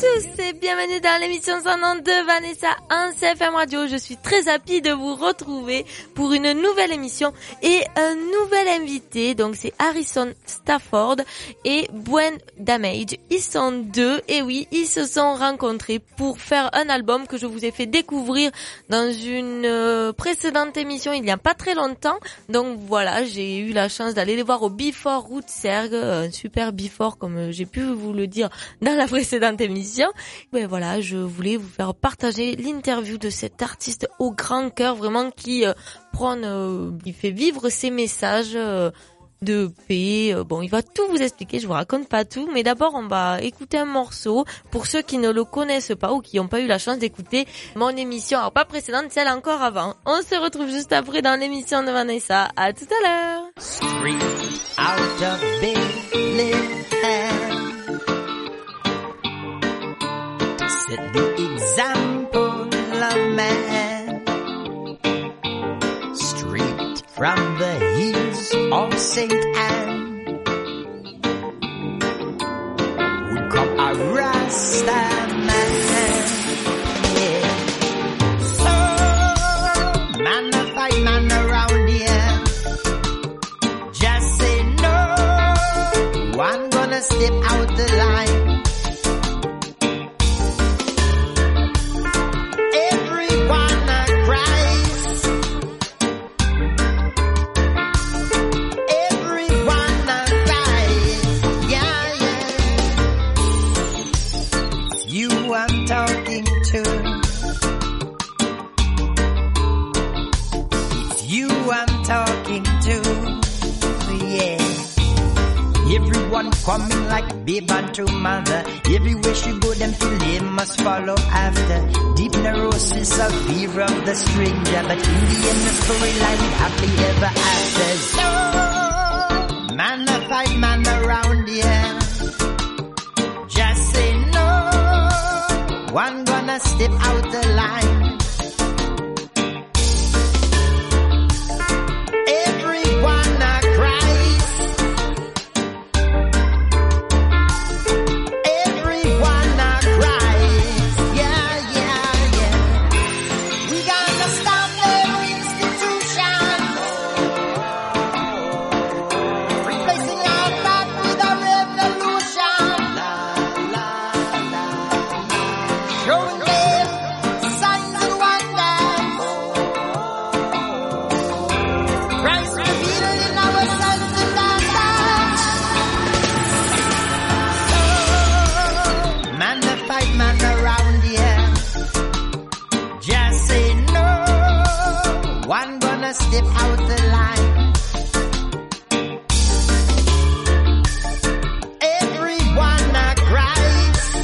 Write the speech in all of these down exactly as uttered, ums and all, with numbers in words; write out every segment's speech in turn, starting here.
tous et bienvenue dans l'émission cent deux de Vanessa en C F M Radio. Je suis très happy de vous retrouver pour une nouvelle émission et un nouvel invité. Donc c'est Harrison Stafford et Buen Damage. Ils sont deux et oui, ils se sont rencontrés pour faire un album que je vous ai fait découvrir dans une euh, précédente émission il y a pas très longtemps. Donc voilà, j'ai eu la chance d'aller les voir au Before Roots Sergue, un super Before comme j'ai pu vous le dire dans la précédente émission. Mais voilà, je voulais vous faire partager l'interview de cet artiste au grand cœur, vraiment qui euh, prône, euh, il fait vivre ses messages euh, de paix. Bon, il va tout vous expliquer, je vous raconte pas tout, mais d'abord on va écouter un morceau pour ceux qui ne le connaissent pas ou qui n'ont pas eu la chance d'écouter mon émission, alors pas précédente, celle encore avant. On se retrouve juste après dans l'émission de Vanessa. À tout à l'heure. Street out of Bethlehem, set the example of man. Straight from the hills of Saint Anne would come a Rasta man. Yeah. So, man a fight man around here. Just say no, one gonna step out the line. Coming like babe unto mother. Everywhere she go, them feel they must follow after. Deep neurosis of fear of the stranger, but in the end the storyline with happily ever after. So, man a fight man around here. Just say no, one gonna step out the line. Step out the line. Everyone a cries.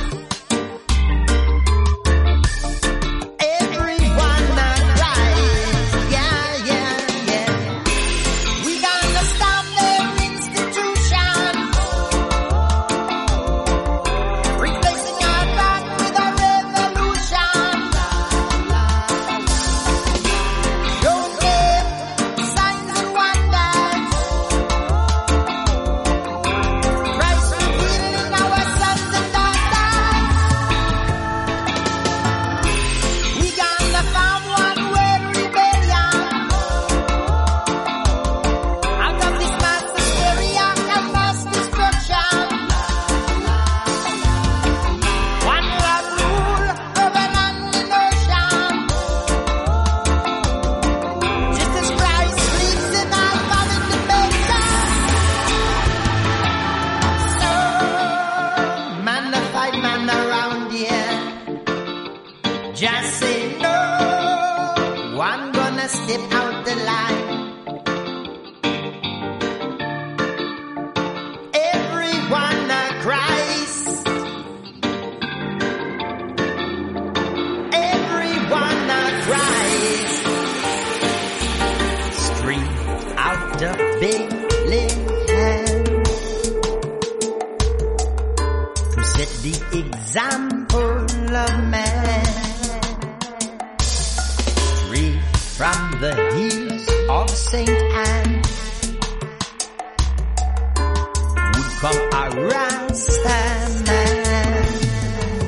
Everyone a cries. Yeah, yeah, yeah. We gonna stop their institution, replacing our God with a revolution. Don't come a Rasta man.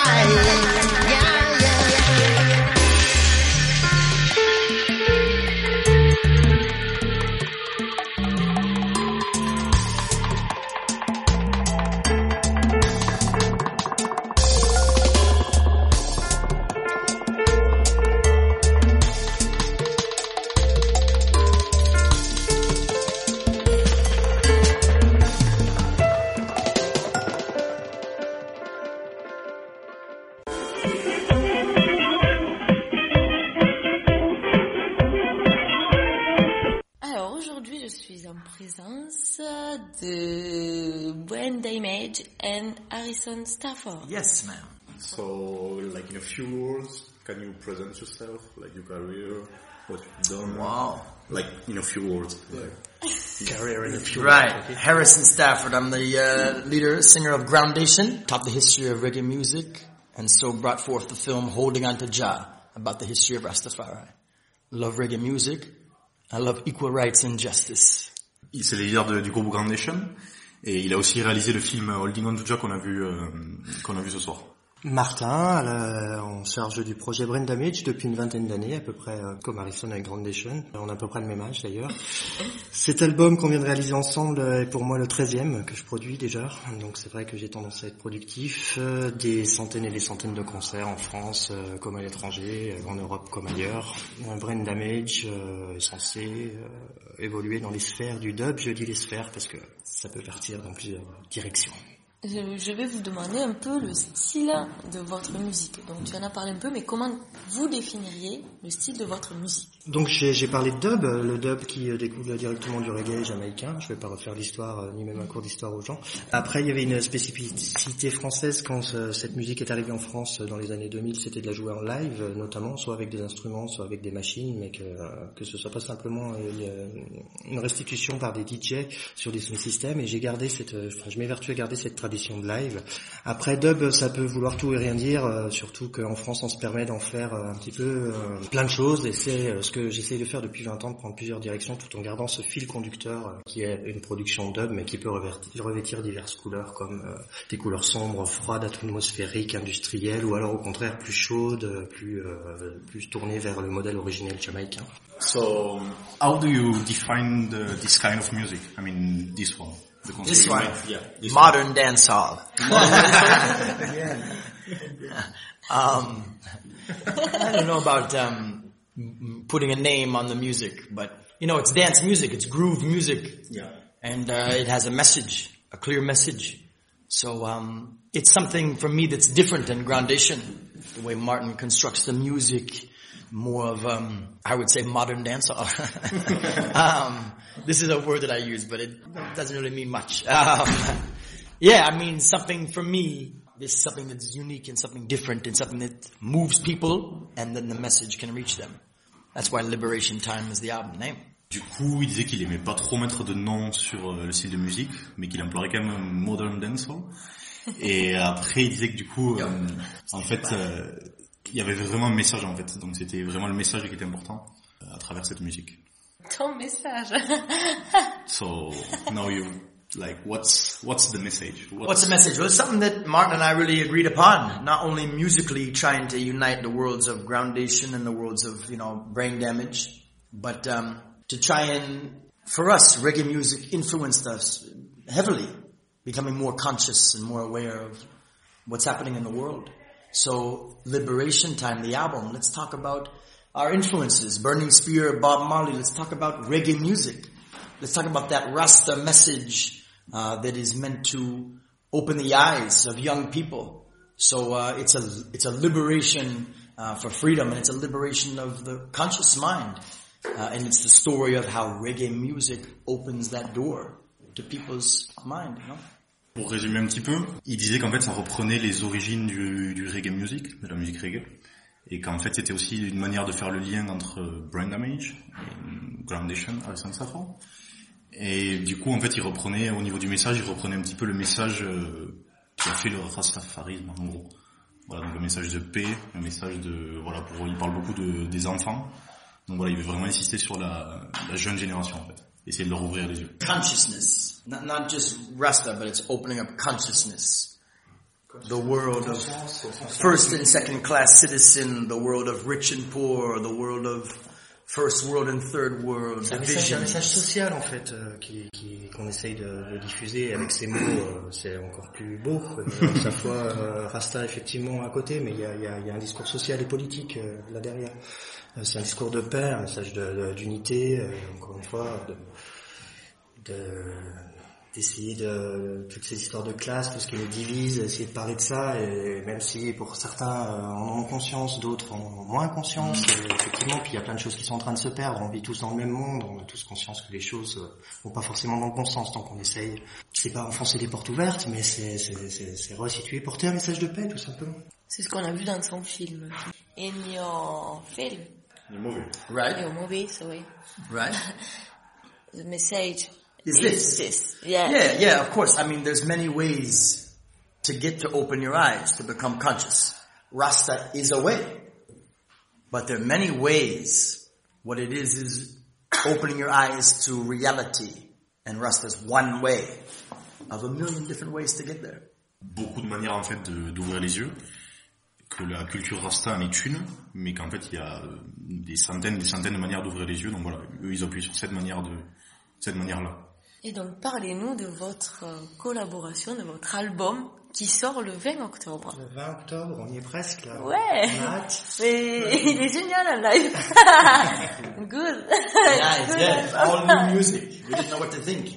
Yeah, yeah, yeah. Alors aujourd'hui, je suis en présence de Brain Damage and Harrison Stafford. Yes, ma'am. So, like in a few words, can you present yourself, like your career, what you've done? Wow. Like in a few words. Like. Career in a few Right. Okay. Harrison Stafford. I'm the uh, leader, singer of Groundation, taught the history of reggae music, and so brought forth the film Holding On to Jah, about the history of Rastafari. Love reggae music. I love equal rights and justice. C'est le leader de, du groupe Groundation, et il a aussi réalisé le film Holding On to Jah qu'on a vu, euh, qu'on a vu ce soir. Martin, la, en charge du projet Brain Damage depuis une vingtaine d'années, à peu près euh, comme Harrison avec Groundation. On a à peu près le même âge d'ailleurs. Cet album qu'on vient de réaliser ensemble est pour moi le treizième que je produis déjà. Donc c'est vrai que j'ai tendance à être productif. Euh, des centaines et des centaines de concerts en France euh, comme à l'étranger, euh, en Europe comme ailleurs. Un Brain Damage euh, est censé euh, évoluer dans les sphères du dub. Je dis les sphères parce que ça peut partir dans plusieurs directions. Je, je vais vous demander un peu le style de votre musique. Donc tu en as parlé un peu, mais comment vous définiriez le style de votre musique? Donc j'ai, j'ai parlé de dub, le dub qui découle directement du reggae jamaïcain. Je vais pas refaire l'histoire, ni même un cours d'histoire aux gens. Après, il y avait une spécificité française quand euh, cette musique est arrivée en France dans les années deux mille, c'était de la jouer en live, notamment, soit avec des instruments, soit avec des machines, mais que, euh, que ce soit pas simplement une, une restitution par des D J sur des sound systems. Et j'ai gardé cette, enfin, je m'évertue à garder cette tradition de live. Après, dub, ça peut vouloir tout et rien dire, euh, surtout qu'en France, on se permet d'en faire euh, un petit peu euh, plein de choses, et c'est euh, ce que j'essaye de faire depuis vingt ans, de prendre plusieurs directions, tout en gardant ce fil conducteur euh, qui est une production dub, mais qui peut revêtir, revêtir diverses couleurs, comme euh, des couleurs sombres, froides, atmosphériques, industrielles, ou alors au contraire plus chaudes, plus euh, plus tournées vers le modèle originel jamaïcain. So, how do you define the, this kind of music? I mean, this one. This one, yeah, this modern one. dancehall. um, I don't know about um, putting a name on the music, but you know, it's dance music, it's groove music, yeah, and uh, it has a message, a clear message. So um, it's something for me that's different than Groundation, the way Martin constructs the music. More of, um, I would say modern dancehall. um, this is a word that I use, but it doesn't really mean much. Um, yeah, I mean something for me, this is something that's unique and something different and something that moves people and then the message can reach them. That's why Liberation Time is the album name. Du coup, il disait qu'il aimait pas trop mettre de nom sur le style de musique, mais qu'il emploierait quand même modern dancehall. Et après, il disait que du coup, euh, en fait, euh, il y avait vraiment un message en fait, donc c'était vraiment le message qui était important à travers cette musique. Ton message. So now you like what's what's the message? What's, what's the message? Well, it's something that Martin and I really agreed upon. Not only musically trying to unite the worlds of Groundation and the worlds of you know Brain Damage, but um, to try and for us reggae music influenced us heavily, becoming more conscious and more aware of what's happening in the world. So, Liberation Time, the album, let's talk about our influences. Burning Spear, Bob Marley, let's talk about reggae music. Let's talk about that Rasta message uh, that is meant to open the eyes of young people. So, uh, it's a, it's a liberation uh, for freedom, and it's a liberation of the conscious mind. Uh, and it's the story of how reggae music opens that door to people's mind, you know? Pour résumer un petit peu, il disait qu'en fait ça reprenait les origines du, du reggae music, de la musique reggae, et qu'en fait c'était aussi une manière de faire le lien entre Brain Damage et Groundation, Harrison Stafford. Et du coup en fait il reprenait, au niveau du message, il reprenait un petit peu le message euh, qui a fait le rastafarisme en gros. Voilà, donc un message de paix, un message de, voilà, pour, il parle beaucoup de, des enfants. Donc voilà, il veut vraiment insister sur la, la jeune génération en fait. Essayer de leur ouvrir les yeux. Consciousness. Not, not just Rasta, but it's opening up consciousness. the world of first and second class citizen, the world of rich and poor, the world of first world and third world, c'est un message, c'est un message social en fait euh, qui, qui, qu'on essaye de, de diffuser avec ces mots. Euh, c'est encore plus beau. Euh, sa foi euh, Rasta effectivement à côté, mais il y a, il y a, il y a un discours social et politique euh, là derrière. Euh, c'est un discours de paix, un message de, de, d'unité. Euh, encore une fois, de, de d'essayer de toutes ces histoires de classe, tout ce qui les divise, essayer de parler de ça, et même si pour certains euh, en ont conscience, d'autres en ont moins conscience, et effectivement, puis il y a plein de choses qui sont en train de se perdre, on vit tous dans le même monde, on a tous conscience que les choses euh, vont pas forcément dans le bon sens, donc on essaye, c'est pas enfoncer des portes ouvertes, mais c'est, c'est, c'est, c'est resituer, porter un message de paix, tout simplement. C'est ce qu'on a vu dans son film. In your film. Il est mauvais. right? Your movie, sorry. Right? The message Is is this? this. Yeah. Yeah, yeah, of course. I mean, there's many ways to get to open your eyes, to become conscious. Rasta is a way. But there are many ways. What it is is opening your eyes to reality. And Rasta's one way of a million different ways to get there. Beaucoup de manières en fait de, d'ouvrir les yeux, que la culture Rasta en est une, mais qu'en fait il y a des centaines, des centaines de manières d'ouvrir les yeux. Donc voilà, eux ils appuient sur cette manière de, cette manière-là. Et donc, parlez-nous de votre euh, collaboration, de votre album qui sort le vingt octobre. Le vingt octobre, on y est presque là. Ouais. On a hâte. Mais il est génial en live. Good. Nice, yeah. All new music. We didn't know what to think.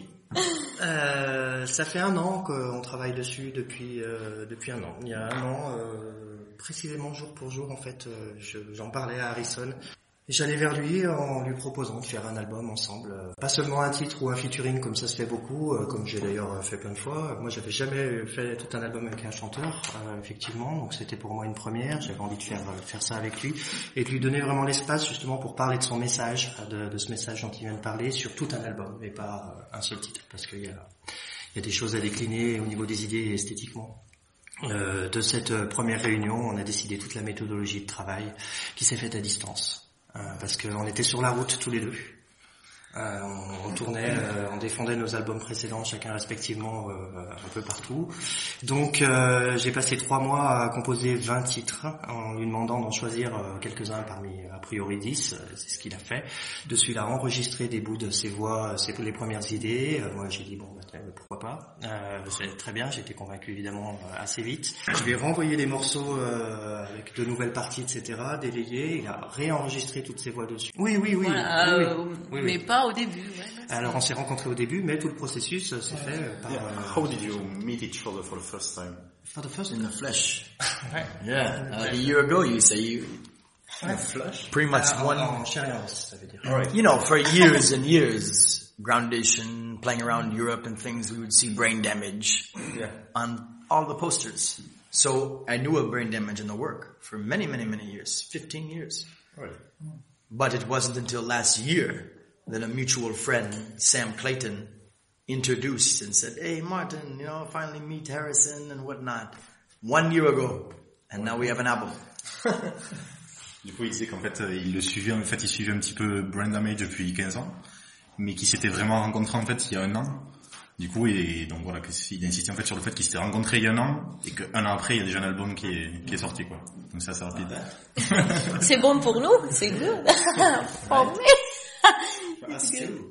Euh, ça fait un an qu'on travaille dessus depuis euh, depuis un an. Il y a un an, euh, précisément jour pour jour, en fait, euh, je, j'en parlais à Harrison. Et j'allais vers lui en lui proposant de faire un album ensemble. Euh, pas seulement un titre ou un featuring comme ça se fait beaucoup, euh, comme j'ai d'ailleurs fait plein de fois. Moi, j'avais jamais fait tout un album avec un chanteur, euh, effectivement. Donc c'était pour moi une première. J'avais envie de faire faire ça avec lui et de lui donner vraiment l'espace justement pour parler de son message, de, de ce message dont il vient de parler sur tout un album et pas un seul titre, parce qu'il y a il y a des choses à décliner au niveau des idées et esthétiquement. Euh, de cette première réunion, on a décidé toute la méthodologie de travail qui s'est faite à distance. Euh, parce qu'on était sur la route tous les deux. Euh, on, on tournait, euh, on défendait nos albums précédents, chacun respectivement, euh, un peu partout. Donc euh, j'ai passé trois mois à composer vingt titres, en lui demandant d'en choisir euh, quelques-uns parmi a priori dix, euh, c'est ce qu'il a fait. De celui-là, a enregistré des bouts de ses voix, ses les premières idées. Euh, moi j'ai dit bon, bah, pourquoi pas. Euh, c'est très bien, j'ai été convaincu évidemment euh, assez vite. Je lui ai renvoyé les morceaux euh, avec de nouvelles parties, et cetera, délayés. Il a réenregistré toutes ses voix dessus. Oui, oui, oui. Voilà, oui, euh, oui, oui, mais oui. pas au début. Ouais, Alors on s'est rencontrés au début, mais tout le processus euh, s'est fait euh, par... Yeah. Euh, How did you meet each other for the first time? for the first In the flesh. Ouais. Yeah. Uh, a year ago, you say you... Ouais. Flush. Pretty much Ah, one... en chariots, ça veut dire. You know, for years and years, Groundation, playing around Europe and things, we would see Brain Damage Yeah. on all the posters. So I knew of Brain Damage in the work for many, many, many years, fifteen years. Right. But it wasn't until last year that a mutual friend, Sam Clayton, introduced and said, hey, Martin, you know, finally meet Harrison and whatnot. One year ago. And now we have an album. Du coup, il disait qu'en fait, il le suivait, en fait, il suivait un petit peu Brain Damage depuis quinze ans, mais qu'il s'était vraiment rencontré, en fait, il y a un an. Du coup, et donc voilà, il insistait en fait sur le fait qu'ils s'étaient rencontrés il y a un an, et qu'un an après, il y a déjà un album qui est, qui est sorti, quoi. Donc c'est assez rapide. C'est bon pour nous, c'est good. For me. Us too.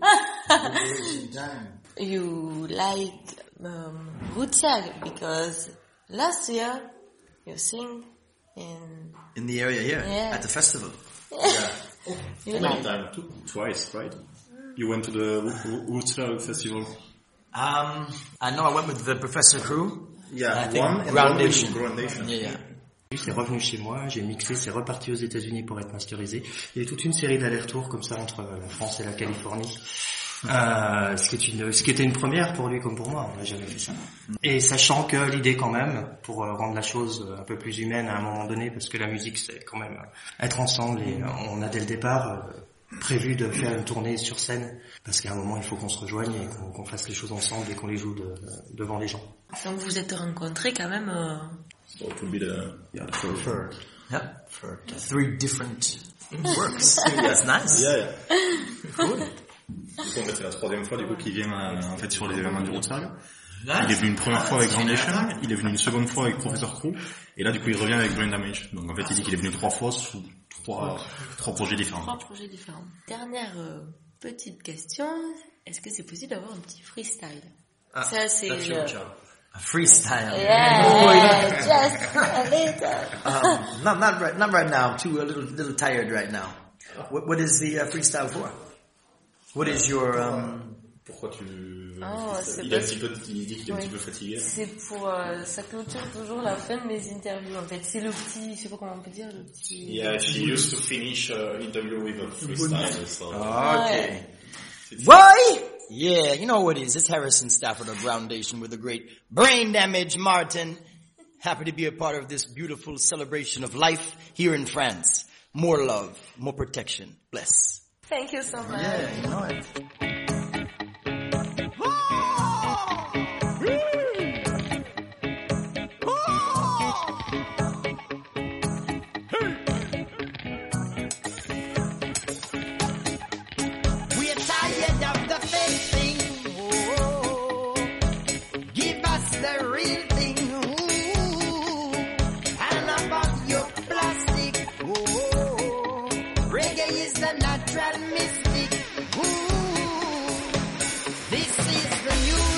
You like um, Woodsack because last year you sing in... In the area here, Yeah. at the festival. You like... Twice, right? You went to the Woodstock Festival? Um, I know I went with the Professor crew. Yeah, I think one and Groundation. one with Groundation. Yeah, yeah. C'est revenu chez moi, j'ai mixé, c'est reparti aux États-Unis pour être masterisé. Il y a eu toute une série d'allers-retours comme ça entre la France et la Californie. Euh, ce qui est une, ce qui était une première pour lui comme pour moi, on n'a jamais fait ça. Et sachant que l'idée quand même, pour rendre la chose un peu plus humaine à un moment donné, parce que la musique c'est quand même être ensemble et on a dès le départ prévu de faire une tournée sur scène, parce qu'à un moment il faut qu'on se rejoigne et qu'on, qu'on fasse les choses ensemble et qu'on les joue de, devant les gens. Donc vous êtes rencontrés quand même... Euh... So it would be the, yeah, the first. For, yeah, for three different works. That's nice. Yeah, yeah. Cool. Du coup, en fait, c'est la troisième fois, du coup, qu'il vient, euh, en fait, sur les événements du Woodstock. Il est venu une première fois avec Groundation, il est venu une seconde fois avec Professor Crew, et là du coup il revient avec Brain Damage. Donc en fait il dit qu'il est venu trois fois sous trois, trois projets différents. Trois projets différents. Dernière euh, petite question, est-ce que c'est possible d'avoir un petit freestyle? Ah, Ça c'est that's le... your job. A freestyle. Yeah, Oh, just a little. um, not not right, not right now. I'm too a little little tired right now. What what is the uh, freestyle for? What is your um? Pourquoi tu veux... Oh, c'est il, est un parce- petit peu, il dit qu'il est un Oui. petit peu fatigué. C'est pour, euh, ça clôture toujours la fin de mes interviews en fait. C'est le petit, je sais pas comment on peut dire, le petit... Yeah, she used to finish uh, interview with a freestyle. So. Okay. C'est- Why? Yeah, you know what it is. It's Harrison Stafford of Groundation with the great Brain Damage Martin. Happy to be a part of this beautiful celebration of life here in France. More love, more protection. Bless. Thank you so much. Yeah, you know it. We're tired of the fake thing. Oh, give us the real thing. Ooh, and about your plastic. Oh, reggae is the natural mystic. Ooh, this is the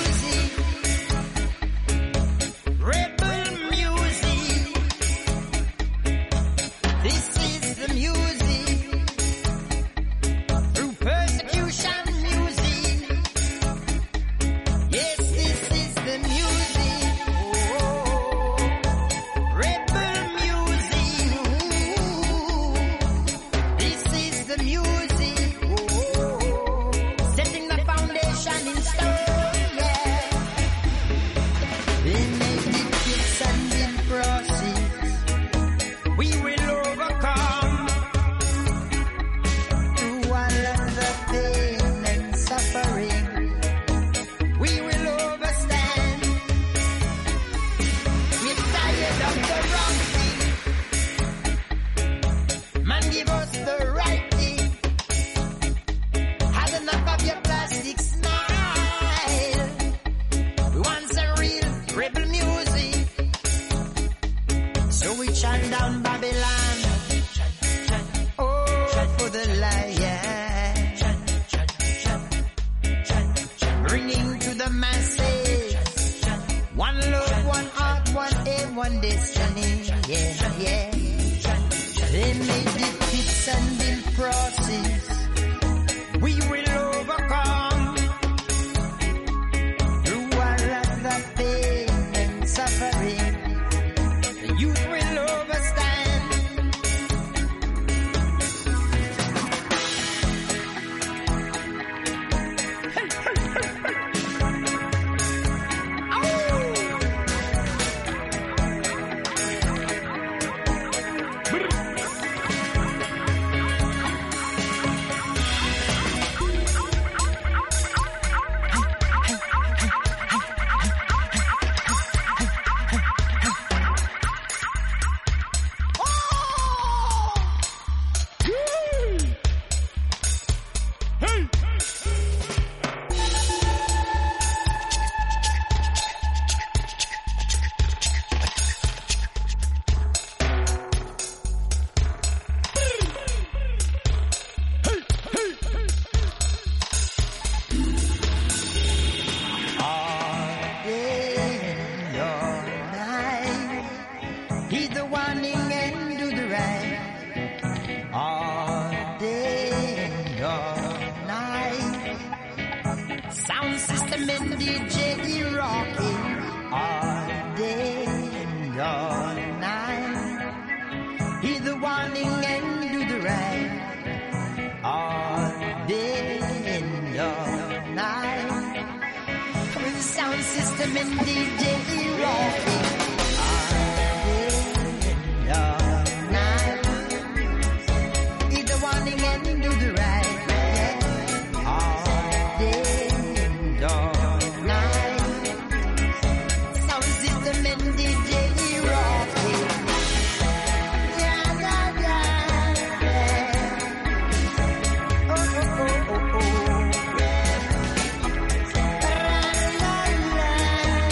music, rebel music. This is the music. Through persecution music. Yes, this is the music. Oh, rebel music. Ooh, this is the music. Oh, setting the foundation in stone. Yeah. Benedict's and in process, we will overcome. Through all of the pain and suffering, we will overstand. We're tired of the wrong thing. Man, give us the right thing. Had enough of your plastic smile. We want some real rebel music. So we chant down Babylon. Oh, for the lion. Bringing to the masses one love, one heart, one aim, one destiny. Yeah, yeah. They made it fits and in process. We will overcome through all of the pain and suffering. The youth will overstand. All day and all night, heed the warning and do the right. All day and all night, sound system and D J rocking. All day and all night, heed the warning and do the right. All day and all night, with sound system and D J rocking. All day and all night, heed the warning and do the right. Yeah. All day and all night, sound system and D J rocking. Yeah, yeah, yeah, yeah. Oh, oh, oh, oh, oh. La, la, la.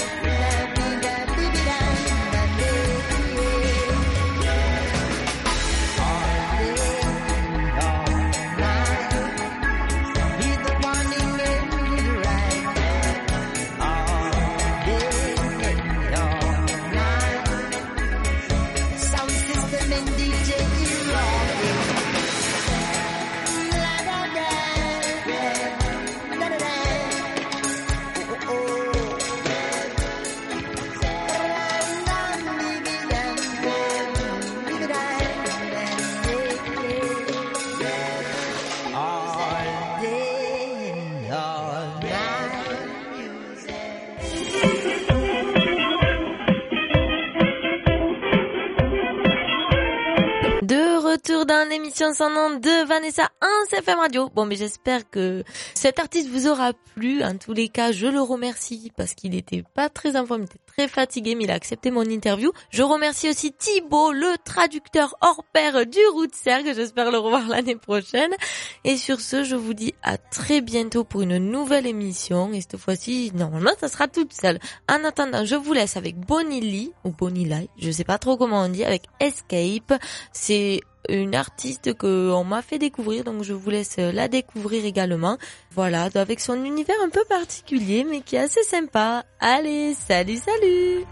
l'émission sans nom de Vanessa en C F M Radio. Bon, mais j'espère que cet artiste vous aura plu. En tous les cas, je le remercie parce qu'il était pas très en forme, il était très fatigué, mais il a accepté mon interview. Je remercie aussi Thibaut, le traducteur hors pair du Rootser, que j'espère le revoir l'année prochaine. Et sur ce, je vous dis à très bientôt pour une nouvelle émission. Et cette fois-ci, normalement, ça sera toute seule. En attendant, je vous laisse avec Bonnie Lee, ou Bonnie Lie, je sais pas trop comment on dit, avec Escape. C'est une artiste que on m'a fait découvrir, donc je vous laisse la découvrir également. Voilà, avec son univers un peu particulier, mais qui est assez sympa. Allez, salut, salut!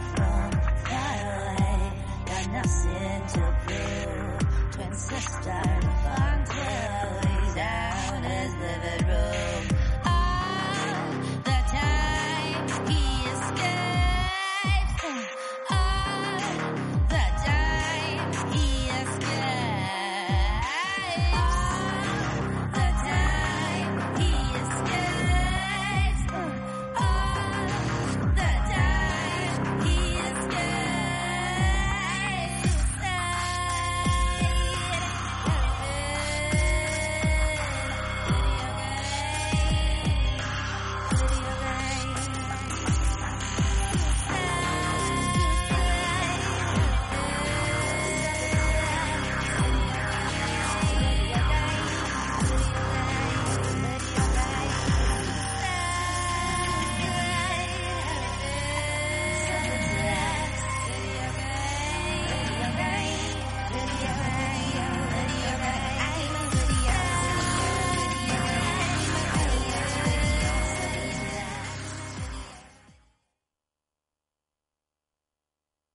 Sister